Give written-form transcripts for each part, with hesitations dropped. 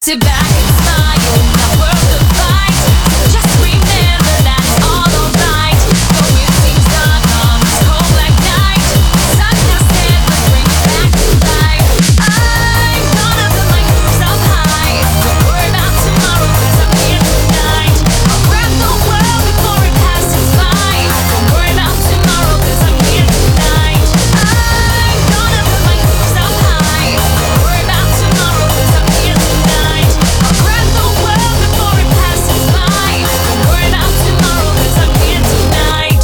Sit back and smile, not worth the fight. Just remember that's all alright. Go musings.com, it's cold like night. Sun has set, let's bring it back to life. I'm gonna put my hopes up high. Don't worry about tomorrow, 'cause I'm here tonight. I'll grab the world before it passes by. Don't worry about tomorrow, 'cause I'm here tonight. I'm gonna put my hopes up high. Don't worry about tomorrow, 'cause I'm here tonight. I'll grab the world before it passes by. Don't worry about tomorrow, 'cause I'm here tonight.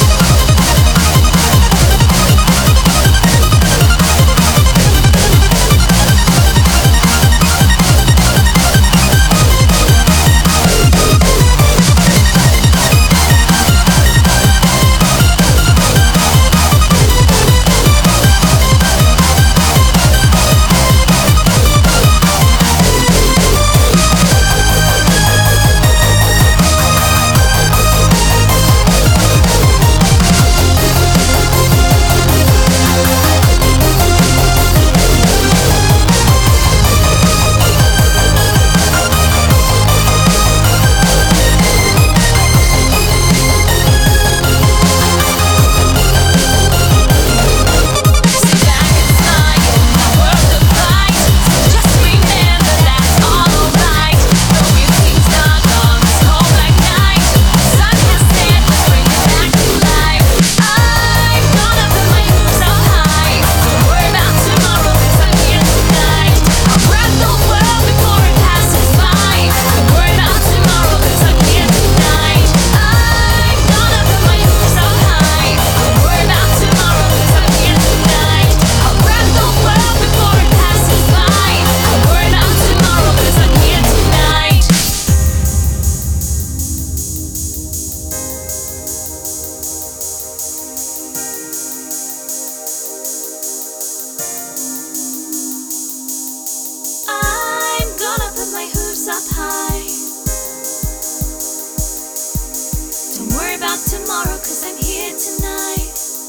Sit back and smile, not worth the fight. Just remember that's all alright. Go musings.com, it's cold like night. Sun has set, let's bring it back to life. I'm gonna put my hopes up high. Don't worry about tomorrow, 'cause I'm here tonight. I'll grab the world before it passes by. Don't worry about tomorrow, 'cause I'm here tonight. I'm gonna put my hopes up high. Don't worry about tomorrow, 'cause I'm here tonight. I'll grab the world before it passes by. Don't worry about tomorrow, 'cause I'm here tonight. I'm gonna put my hooves up high. Don't worry about tomorrow, 'cause I'm here tonight.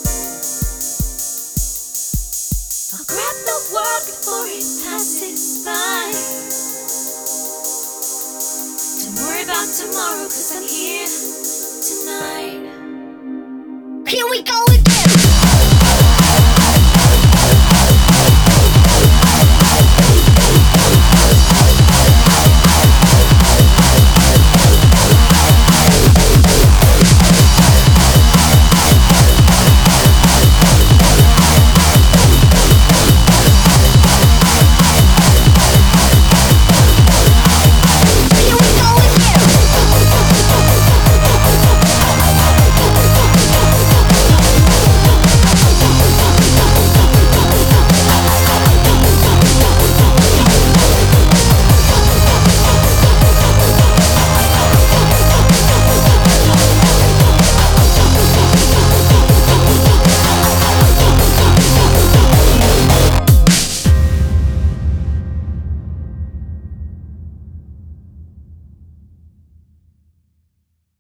I'll grab the world before it passes by. Don't worry about tomorrow, 'cause I'm here tonight. Here we go